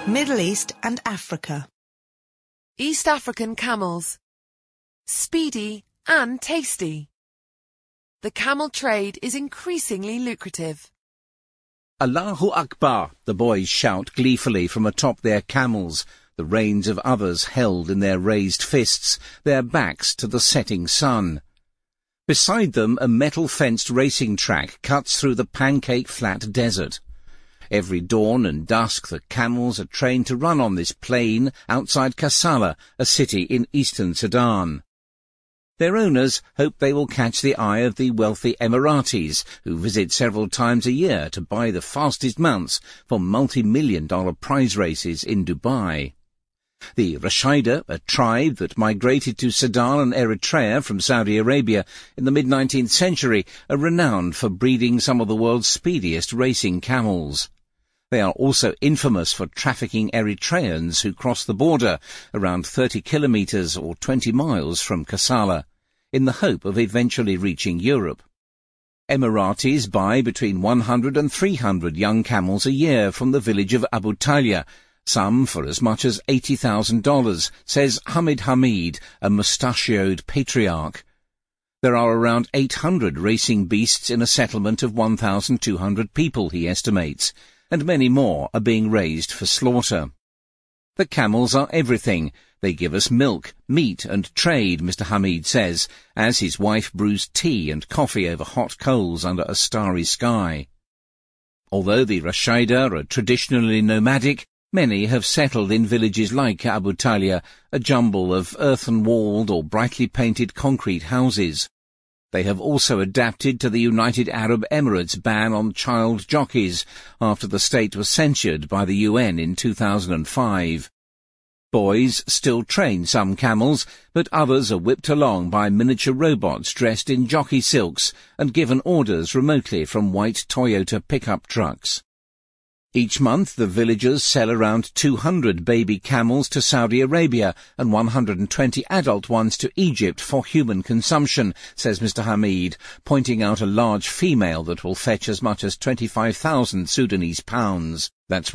Middle East and Africa. East African camels. Speedy and tasty. The camel trade is increasingly lucrative. Allahu Akbar, the boys shout gleefully from atop their camels, the reins of others held in their raised fists, their backs to the setting sun. Beside them, a metal-fenced racing track cuts through the pancake-flat desert. Every dawn and dusk the camels are trained to run on this plain outside Kassala, a city in eastern Sudan. Their owners hope they will catch the eye of the wealthy Emiratis, who visit several times a year to buy the fastest mounts for multi-million-dollar prize races in Dubai. The Rashida, a tribe that migrated to Sudan and Eritrea from Saudi Arabia in the mid-19th century, are renowned for breeding some of the world's speediest racing camels. They are also infamous for trafficking Eritreans who cross the border around 30 kilometres or 20 miles from Kassala, in the hope of eventually reaching Europe. Emiratis buy between 100 and 300 young camels a year from the village of Abu Talia, some for as much as $80,000, says Hamid Hamid, a mustachioed patriarch. There are around 800 racing beasts in a settlement of 1,200 people, he estimates, and many more are being raised for slaughter. The camels are everything. They give us milk, meat and trade, Mr. Hamid says, as his wife brews tea and coffee over hot coals under a starry sky. Although the Rashida are traditionally nomadic, many have settled in villages like Abu Talia, a jumble of earthen-walled or brightly painted concrete houses. They have also adapted to the United Arab Emirates' ban on child jockeys after the state was censured by the UN in 2005. Boys still train some camels, but others are whipped along by miniature robots dressed in jockey silks and given orders remotely from white Toyota pickup trucks. Each month the villagers sell around 200 baby camels to Saudi Arabia and 120 adult ones to Egypt for human consumption, says Mr. Hamid, pointing out a large female that will fetch as much as 25,000 Sudanese pounds. That's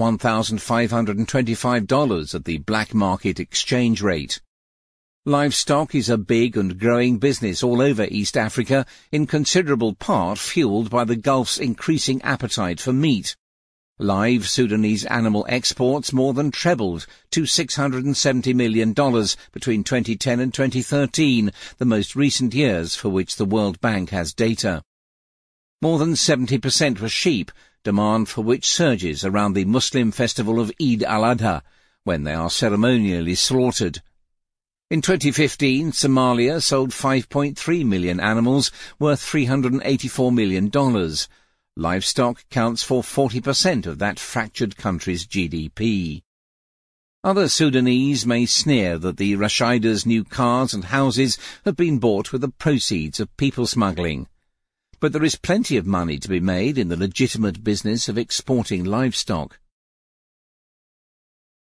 $1,525 at the black market exchange rate. Livestock is a big and growing business all over East Africa, in considerable part fueled by the Gulf's increasing appetite for meat. Live Sudanese animal exports more than trebled to $670 million between 2010 and 2013, the most recent years for which the World Bank has data. More than 70% were sheep, demand for which surges around the Muslim festival of Eid al-Adha, when they are ceremonially slaughtered. In 2015, Somalia sold 5.3 million animals, worth $384 million. Livestock counts for 40% of that fractured country's GDP. Other Sudanese may sneer that the Rashida's new cars and houses have been bought with the proceeds of people smuggling. But there is plenty of money to be made in the legitimate business of exporting livestock.